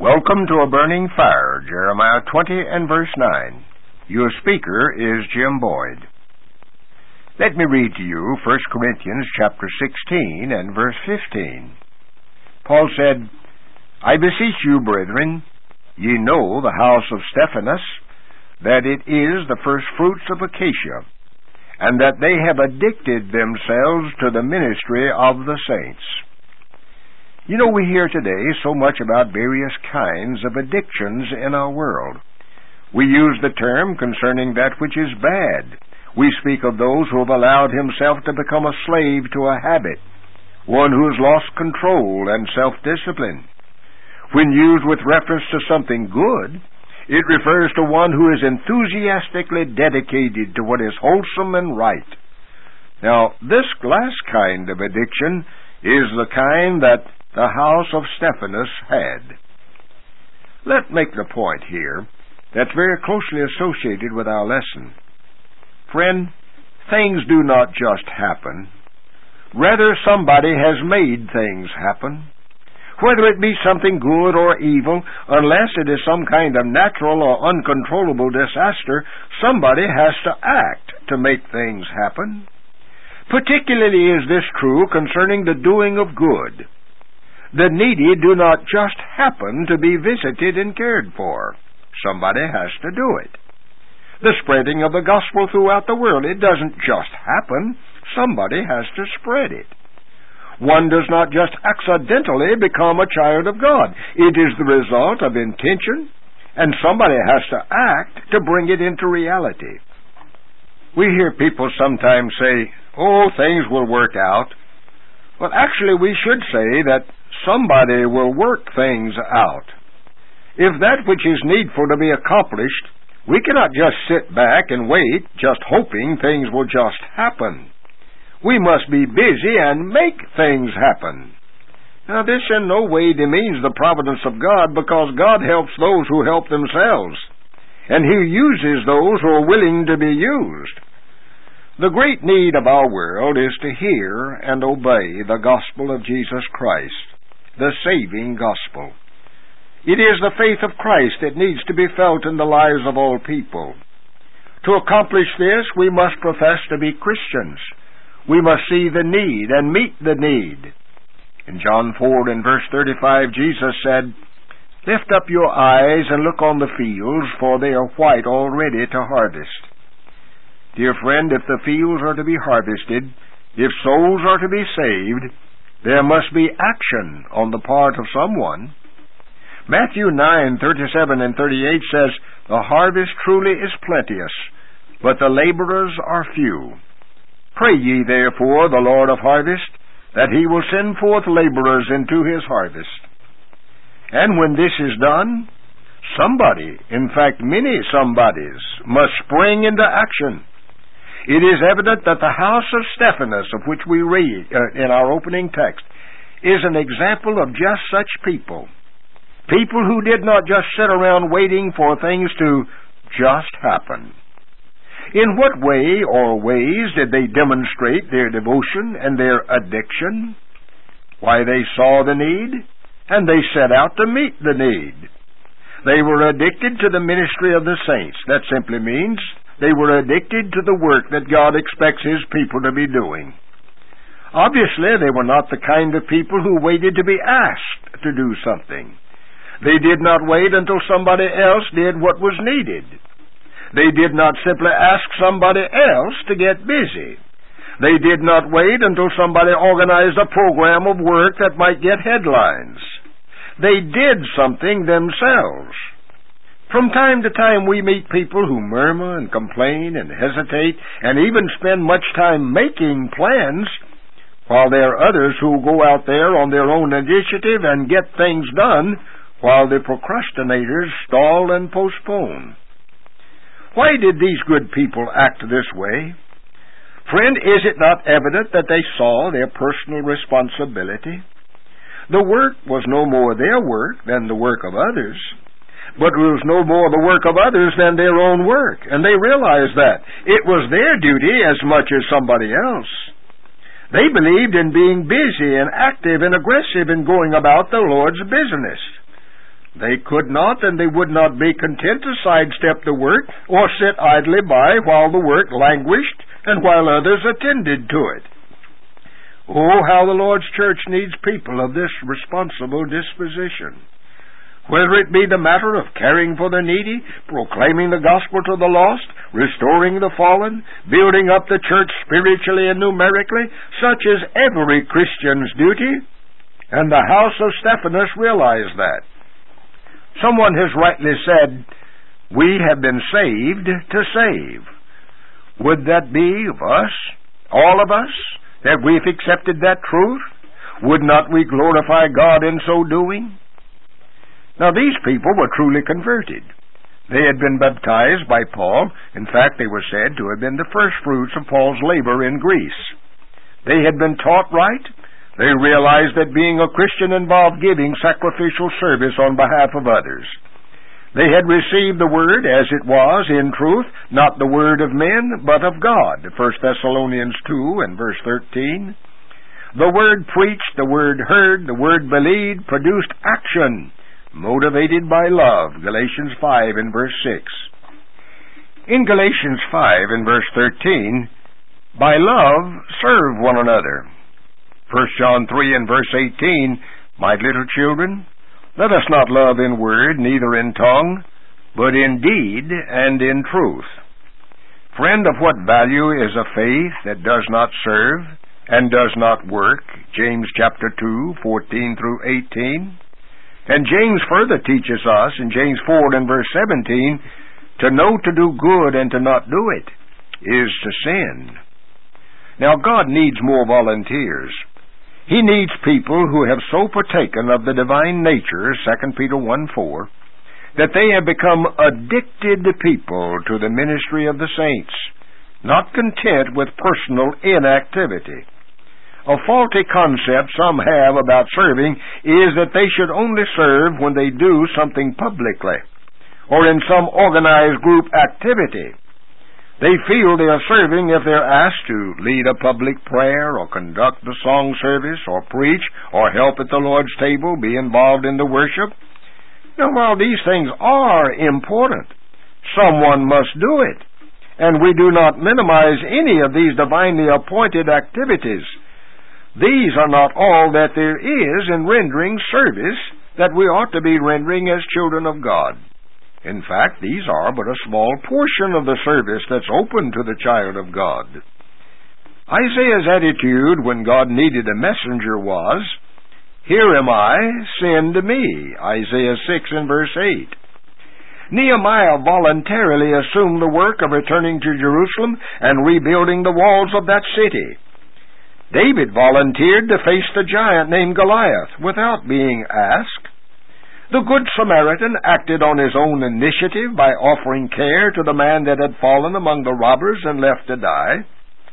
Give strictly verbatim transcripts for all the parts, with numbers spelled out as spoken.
Welcome to A Burning Fire, Jeremiah twenty and verse nine. Your speaker is Jim Boyd. Let me read to you First Corinthians chapter sixteen and verse fifteen. Paul said, I beseech you, brethren, ye know the house of Stephanas, that it is the first fruits of Acacia, and that they have addicted themselves to the ministry of the saints. You know, we hear today so much about various kinds of addictions in our world. We use the term concerning that which is bad. We speak of those who have allowed himself to become a slave to a habit, one who has lost control and self-discipline. When used with reference to something good, it refers to one who is enthusiastically dedicated to what is wholesome and right. Now, this last kind of addiction is the kind that the house of Stephanas had. Let's make the point here that's very closely associated with our lesson. Friend, things do not just happen. Rather, somebody has made things happen. Whether it be something good or evil, unless it is some kind of natural or uncontrollable disaster, somebody has to act to make things happen. Particularly is this true concerning the doing of good. The needy do not just happen to be visited and cared for. Somebody has to do it. The spreading of the gospel throughout the world, it doesn't just happen. Somebody has to spread it. One does not just accidentally become a child of God. It is the result of intention, and somebody has to act to bring it into reality. We hear people sometimes say, oh, things will work out. Well, actually, we should say that somebody will work things out. If that which is needful to be accomplished, we cannot just sit back and wait, just hoping things will just happen. We must be busy and make things happen. Now, this in no way demeans the providence of God, because God helps those who help themselves, and He uses those who are willing to be used. The great need of our world is to hear and obey the gospel of Jesus Christ, the saving gospel. It is the faith of Christ that needs to be felt in the lives of all people. To accomplish this, we must profess to be Christians. We must see the need and meet the need. In John four and verse thirty-five, Jesus said, Lift up your eyes and look on the fields, for they are white already to harvest. Dear friend, if the fields are to be harvested, if souls are to be saved, there must be action on the part of someone. Matthew nine, thirty-seven and thirty-eight says, The harvest truly is plenteous, but the laborers are few. Pray ye therefore the Lord of harvest, that he will send forth laborers into his harvest. And when this is done, somebody, in fact many somebodies, must spring into action. It is evident that the house of Stephanas, of which we read uh, in our opening text, is an example of just such people. People who did not just sit around waiting for things to just happen. In what way or ways did they demonstrate their devotion and their addiction? Why, they saw the need, and they set out to meet the need. They were addicted to the ministry of the saints. That simply means they were addicted to the work that God expects His people to be doing. Obviously, they were not the kind of people who waited to be asked to do something. They did not wait until somebody else did what was needed. They did not simply ask somebody else to get busy. They did not wait until somebody organized a program of work that might get headlines. They did something themselves. From time to time we meet people who murmur and complain and hesitate and even spend much time making plans, while there are others who go out there on their own initiative and get things done, while the procrastinators stall and postpone. Why did these good people act this way? Friend, is it not evident that they saw their personal responsibility? The work was no more their work than the work of others, but it was no more the work of others than their own work, and they realized that. It was their duty as much as somebody else. They believed in being busy and active and aggressive in going about the Lord's business. They could not and they would not be content to sidestep the work or sit idly by while the work languished and while others attended to it. Oh, how the Lord's church needs people of this responsible disposition. Whether it be the matter of caring for the needy, proclaiming the gospel to the lost, restoring the fallen, building up the church spiritually and numerically, such is every Christian's duty, and the house of Stephanus realized that. Someone has rightly said, "We have been saved to save." Would that be of us, all of us, that we've accepted that truth? Would not we glorify God in so doing? Now these people were truly converted. They had been baptized by Paul. In fact, they were said to have been the first fruits of Paul's labor in Greece. They had been taught right. They realized that being a Christian involved giving sacrificial service on behalf of others. They had received the Word as it was, in truth, not the Word of men, but of God. First Thessalonians two and verse thirteen. The Word preached, the Word heard, the Word believed, produced action, motivated by love. Galatians five and verse six. In Galatians five and verse thirteen, by love serve one another. First John three and verse eighteen, my little children, let us not love in word, neither in tongue, but in deed and in truth. Friend, of what value is a faith that does not serve and does not work? James chapter two, fourteen through eighteen. And James further teaches us in James four and verse seventeen, to know to do good and to not do it is to sin. Now God needs more volunteers. He needs people who have so partaken of the divine nature, Second Peter one four, that they have become addicted people to the ministry of the saints, not content with personal inactivity. A faulty concept some have about serving is that they should only serve when they do something publicly or in some organized group activity. They feel they are serving if they're asked to lead a public prayer or conduct the song service or preach or help at the Lord's table, be involved in the worship. Now, while these things are important, someone must do it, and we do not minimize any of these divinely appointed activities. These are not all that there is in rendering service that we ought to be rendering as children of God. In fact, these are but a small portion of the service that's open to the child of God. Isaiah's attitude when God needed a messenger was, "Here am I, send me," Isaiah six and verse eight. Nehemiah voluntarily assumed the work of returning to Jerusalem and rebuilding the walls of that city. David volunteered to face the giant named Goliath without being asked. The Good Samaritan acted on his own initiative by offering care to the man that had fallen among the robbers and left to die.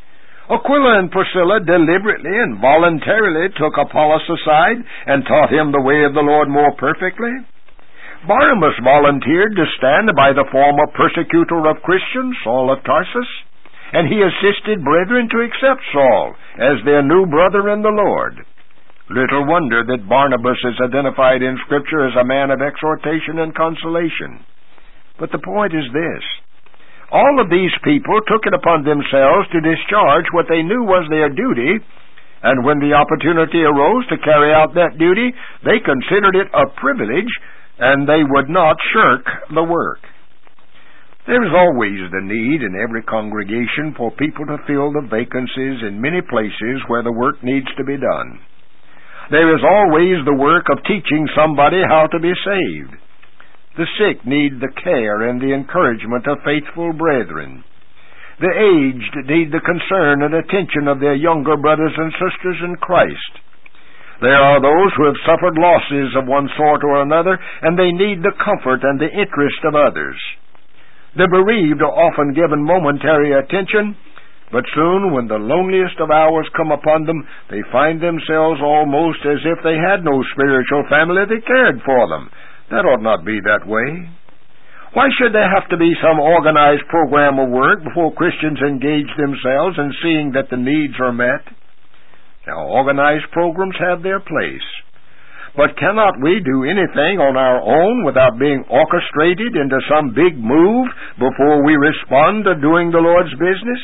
Aquila and Priscilla deliberately and voluntarily took Apollos aside and taught him the way of the Lord more perfectly. Barnabas volunteered to stand by the former persecutor of Christians, Saul of Tarsus, and he assisted brethren to accept Saul as their new brother in the Lord. Little wonder that Barnabas is identified in Scripture as a man of exhortation and consolation. But the point is this. All of these people took it upon themselves to discharge what they knew was their duty, and when the opportunity arose to carry out that duty, they considered it a privilege, and they would not shirk the work. There is always the need in every congregation for people to fill the vacancies in many places where the work needs to be done. There is always the work of teaching somebody how to be saved. The sick need the care and the encouragement of faithful brethren. The aged need the concern and attention of their younger brothers and sisters in Christ. There are those who have suffered losses of one sort or another, and they need the comfort and the interest of others. The bereaved are often given momentary attention, but soon, when the loneliest of hours come upon them, they find themselves almost as if they had no spiritual family that cared for them. That ought not be that way. Why should there have to be some organized program of work before Christians engage themselves in seeing that the needs are met? Now, organized programs have their place, But cannot we do anything on our own without being orchestrated into some big move before we respond to doing the Lord's business?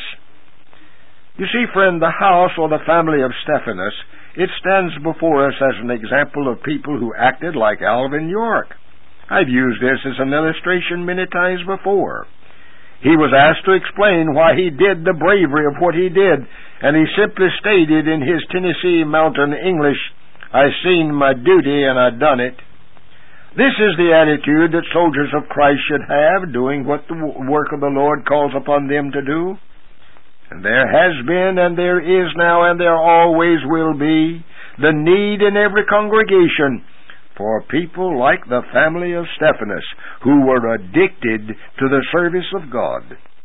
You see, friend, the house or the family of Stephanus, it stands before us as an example of people who acted like Alvin York. I've used this as an illustration many times before. He was asked to explain why he did the bravery of what he did, and he simply stated in his Tennessee Mountain English, "I seen my duty and I done it." This is the attitude that soldiers of Christ should have, doing what the work of the Lord calls upon them to do. And there has been, and there is now, and there always will be, the need in every congregation for people like the family of Stephanus, who were addicted to the service of God.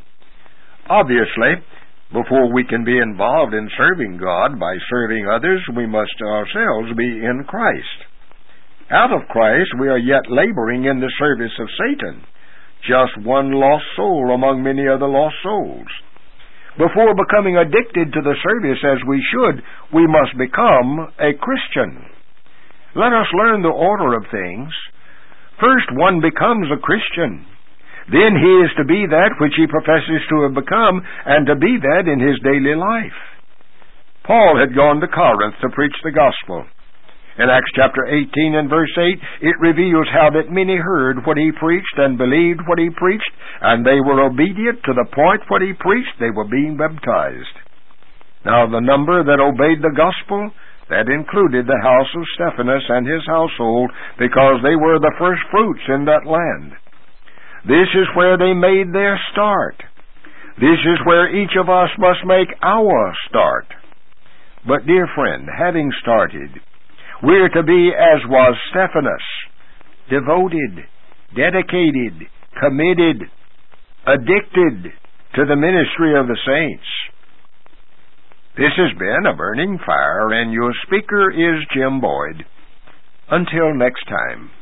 Obviously, before we can be involved in serving God by serving others, we must ourselves be in Christ. Out of Christ, we are yet laboring in the service of Satan, just one lost soul among many other lost souls. Before becoming addicted to the service as we should, we must become a Christian. Let us learn the order of things. First, one becomes a Christian. Then he is to be that which he professes to have become, and to be that in his daily life. Paul had gone to Corinth to preach the gospel. In Acts chapter eighteen and verse eight, it reveals how that many heard what he preached and believed what he preached, and they were obedient to the point what he preached, they were being baptized. Now the number that obeyed the gospel, that included the house of Stephanus and his household, because they were the first fruits in that land. This is where they made their start. This is where each of us must make our start. But, dear friend, having started, we're to be as was Stephanus, devoted, dedicated, committed, addicted to the ministry of the saints. This has been A Burning Fire, and your speaker is Jim Boyd. Until next time.